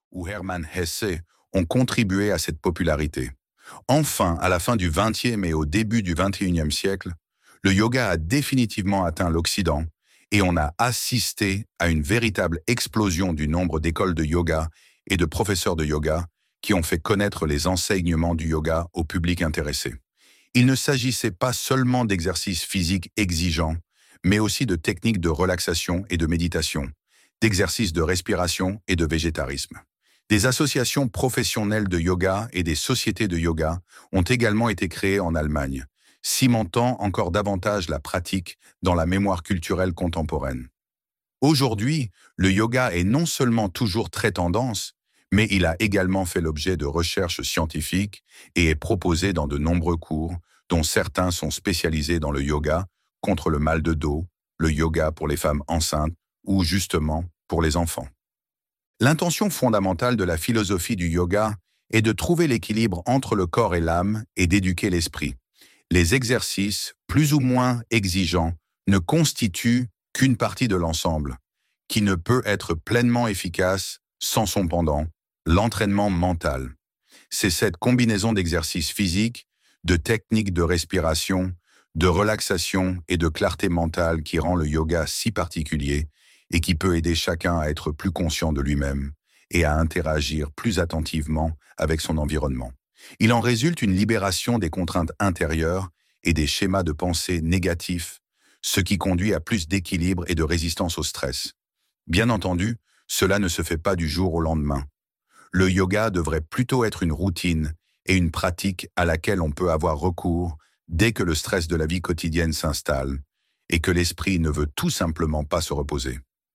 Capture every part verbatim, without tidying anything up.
ou Hermann Hesse ont contribué à cette popularité. Enfin, à la fin du vingtième et au début du vingt et unième siècle, le yoga a définitivement atteint l'Occident et on a assisté à une véritable explosion du nombre d'écoles de yoga et de professeurs de yoga qui ont fait connaître les enseignements du yoga au public intéressé. Il ne s'agissait pas seulement d'exercices physiques exigeants, mais aussi de techniques de relaxation et de méditation, d'exercices de respiration et de végétarisme. Des associations professionnelles de yoga et des sociétés de yoga ont également été créées en Allemagne, cimentant encore davantage la pratique dans la mémoire culturelle contemporaine. Aujourd'hui, le yoga est non seulement toujours très tendance, mais il a également fait l'objet de recherches scientifiques et est proposé dans de nombreux cours, dont certains sont spécialisés dans le yoga contre le mal de dos, le yoga pour les femmes enceintes ou justement pour les enfants. L'intention fondamentale de la philosophie du yoga est de trouver l'équilibre entre le corps et l'âme et d'éduquer l'esprit. Les exercices, plus ou moins exigeants, ne constituent qu'une partie de l'ensemble, qui ne peut être pleinement efficace sans son pendant, l'entraînement mental. C'est cette combinaison d'exercices physiques, de techniques de respiration, de relaxation et de clarté mentale qui rend le yoga si particulier et qui peut aider chacun à être plus conscient de lui-même et à interagir plus attentivement avec son environnement. Il en résulte une libération des contraintes intérieures et des schémas de pensée négatifs, ce qui conduit à plus d'équilibre et de résistance au stress. Bien entendu, cela ne se fait pas du jour au lendemain. Le yoga devrait plutôt être une routine et une pratique à laquelle on peut avoir recours dès que le stress de la vie quotidienne s'installe et que l'esprit ne veut tout simplement pas se reposer.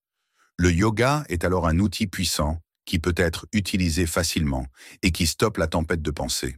Le yoga est alors un outil puissant qui peut être utilisé facilement et qui stoppe la tempête de pensée.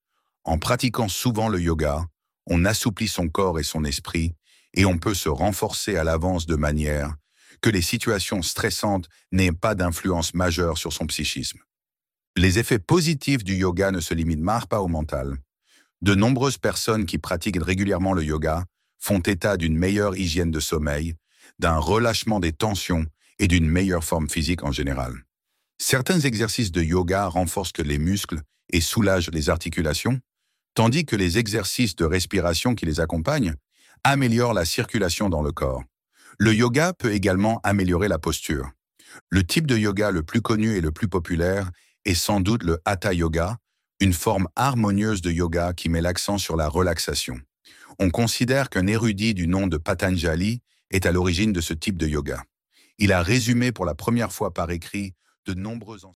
En pratiquant souvent le yoga, on assouplit son corps et son esprit et on peut se renforcer à l'avance de manière que les situations stressantes n'aient pas d'influence majeure sur son psychisme. Les effets positifs du yoga ne se limitent pas au mental. De nombreuses personnes qui pratiquent régulièrement le yoga font état d'une meilleure hygiène de sommeil, d'un relâchement des tensions et d'une meilleure forme physique en général. Certains exercices de yoga renforcent les muscles et soulagent les articulations, tandis que les exercices de respiration qui les accompagnent améliorent la circulation dans le corps. Le yoga peut également améliorer la posture. Le type de yoga le plus connu et le plus populaire est sans doute le Hatha Yoga, une forme harmonieuse de yoga qui met l'accent sur la relaxation. On considère qu'un érudit du nom de Patanjali est à l'origine de ce type de yoga. Il a résumé pour la première fois par écrit de nombreux